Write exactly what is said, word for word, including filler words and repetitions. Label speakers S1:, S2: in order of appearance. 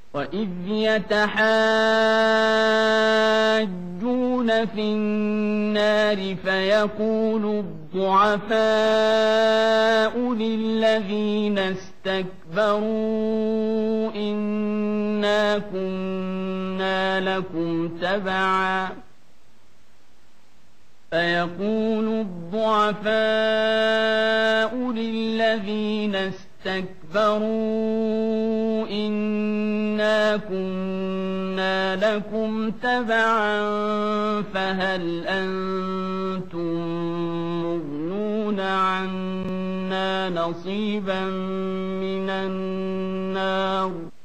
S1: وإذ يتحاجون في النار فيقول الضعفاء للذين استكبروا إنا كنا لكم تبعا فيقول الضعفاء للذين استكبروا إنا كنا لكم تبعا فهل أنتم مغنون عنا نصيبا من النار